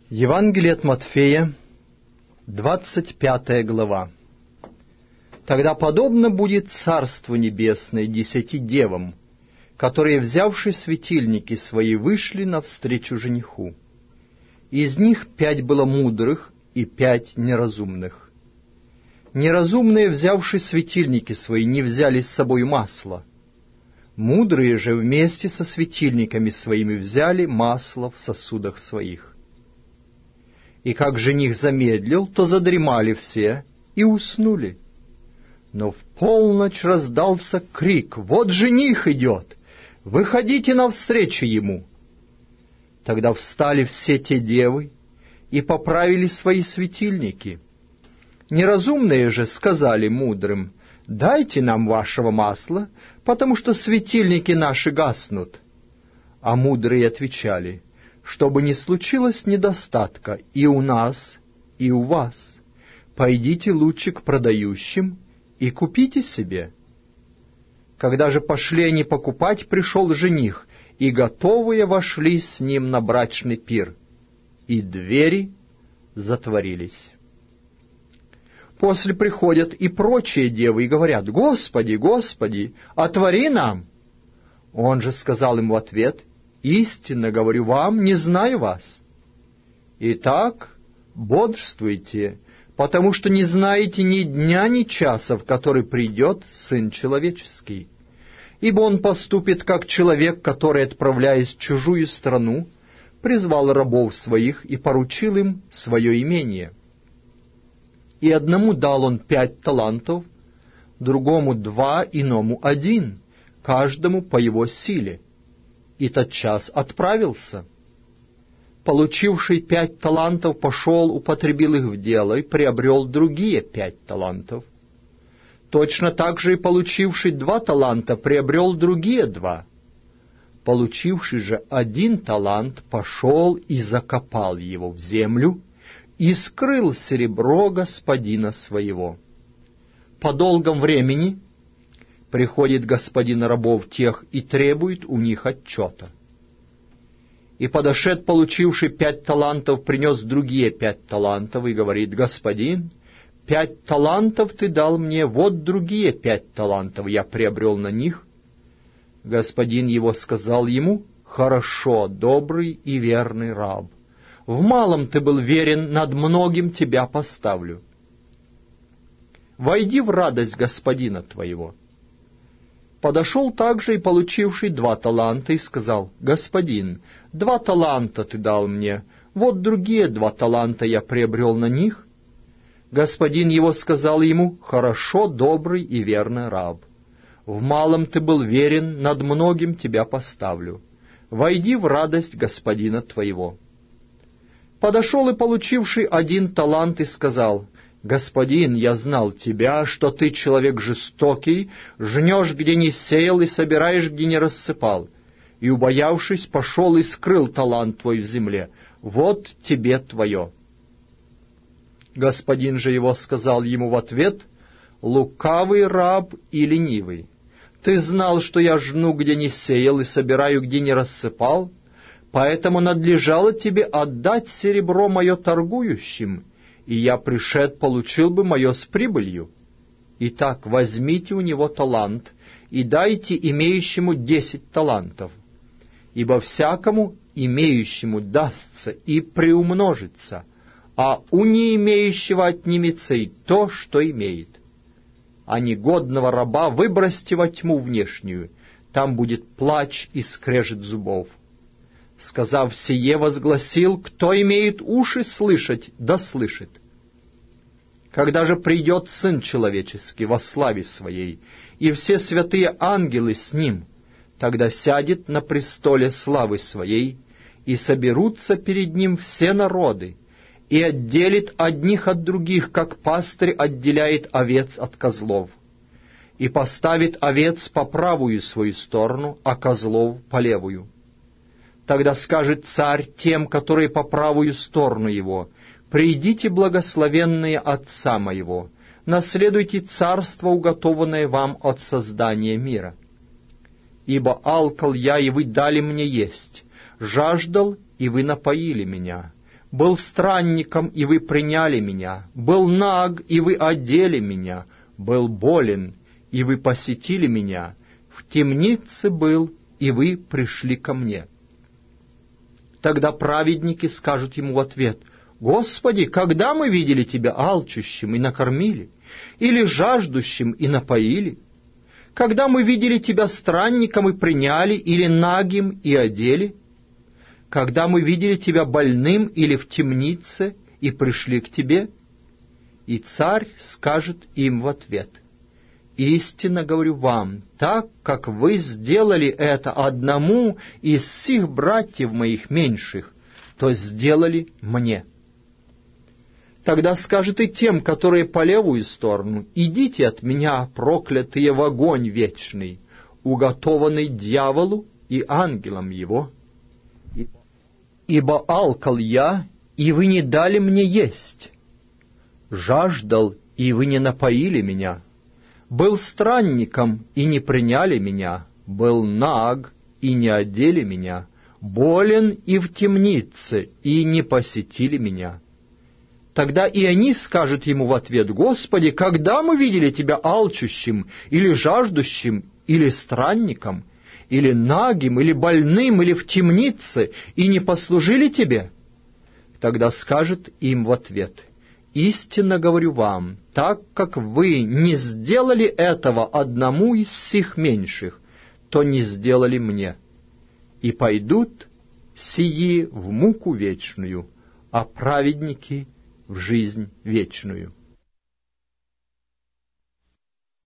Евангелие от Матфея, 25 глава. «Тогда подобно будет Царство Небесное 10 девам, которые, взявши светильники свои, вышли навстречу жениху. Из них 5 было мудрых и 5 неразумных. Неразумные, взявши светильники свои, не взяли с собой масла. Мудрые же вместе со светильниками своими взяли масло в сосудах своих. И как жених замедлил, то задремали все и уснули. Но в полночь раздался крик: «Вот жених идет! Выходите навстречу ему!» Тогда встали все те девы и поправили свои светильники. Неразумные же сказали мудрым: «Дайте нам вашего масла, потому что светильники наши гаснут». А мудрые отвечали: «Чтобы не случилось недостатка и у нас, и у вас, пойдите лучше к продающим и купите себе». Когда же пошли они покупать, пришел жених, и готовые вошли с ним на брачный пир, и двери затворились. После приходят и прочие девы и говорят: «Господи, Господи, отвори нам!» Он же сказал им в ответ: «Истинно говорю вам, не знаю вас. Итак, бодрствуйте, потому что не знаете ни дня, ни часа, в который придет Сын Человеческий. Ибо он поступит, как человек, который, отправляясь в чужую страну, призвал рабов своих и поручил им свое имение. И одному дал он 5 талантов, другому 2, иному 1, каждому по его силе. И тотчас отправился. Получивший 5 талантов пошел, употребил их в дело и приобрел другие 5 талантов. Точно так же и получивший 2 таланта приобрел другие 2. Получивший же 1 талант пошел и закопал его в землю и скрыл серебро господина своего. По долгом времени приходит господин рабов тех и требует у них отчета. И подошед, получивший 5 талантов, принес другие 5 талантов и говорит: «Господин, 5 талантов ты дал мне, вот другие 5 талантов я приобрел на них». Господин его сказал ему: «Хорошо, добрый и верный раб. В малом ты был верен, над многим тебя поставлю. Войди в радость господина твоего». Подошел также и получивший 2 таланта и сказал: «Господин, 2 таланта ты дал мне, вот другие 2 таланта я приобрел на них». Господин его сказал ему: «Хорошо, добрый и верный раб. В малом ты был верен, над многим тебя поставлю. Войди в радость господина твоего». Подошел и получивший 1 талант и сказал: «Господин, я знал тебя, что ты человек жестокий, жнешь, где не сеял, и собираешь, где не рассыпал. И, убоявшись, пошел и скрыл талант твой в земле. Вот тебе твое». Господин же его сказал ему в ответ: «Лукавый раб и ленивый, ты знал, что я жну, где не сеял, и собираю, где не рассыпал, поэтому надлежало тебе отдать серебро мое торгующим, и я, пришед, получил бы мое с прибылью. Итак, возьмите у него талант и дайте имеющему 10 талантов, ибо всякому имеющему дастся и приумножится, а у не имеющего отнимется и то, что имеет. А негодного раба выбросьте во тьму внешнюю, там будет плач и скрежет зубов». Сказав сие, возгласил: «Кто имеет уши слышать, да слышит. Когда же придет Сын Человеческий во славе Своей, и все святые ангелы с Ним, тогда сядет на престоле славы Своей, и соберутся перед Ним все народы, и отделит одних от других, как пастырь отделяет овец от козлов, и поставит овец по правую свою сторону, а козлов по левую. Тогда скажет царь тем, которые по правую сторону его: «Придите, благословенные Отца моего, наследуйте царство, уготованное вам от создания мира. Ибо алкал я, и вы дали мне есть, жаждал, и вы напоили меня, Был странником, и вы приняли меня, был наг, и вы одели меня, был болен, и вы посетили меня, в темнице был, и вы пришли ко мне». Тогда праведники скажут ему в ответ: «Господи, когда мы видели Тебя алчущим и накормили, или жаждущим и напоили? Когда мы видели Тебя странником и приняли, или нагим и одели? Когда мы видели Тебя больным или в темнице и пришли к Тебе?» И царь скажет им в ответ: «Истинно говорю вам, так как вы сделали это одному из сих братьев моих меньших, то сделали мне». Тогда скажет и тем, которые по левую сторону: «Идите от меня, проклятые, в огонь вечный, уготованный дьяволу и ангелам его. Ибо алкал я, и вы не дали мне есть, жаждал, и вы не напоили меня, был странником, и не приняли меня, был наг, и не одели меня, болен и в темнице, и не посетили меня». Тогда и они скажут ему в ответ: «Господи, когда мы видели Тебя алчущим, или жаждущим, или странником, или нагим, или больным, или в темнице, и не послужили Тебе?» Тогда скажет им в ответ: «Истинно говорю вам, так как вы не сделали этого одному из сих меньших, то не сделали мне. И пойдут сии в муку вечную, а праведники в жизнь вечную».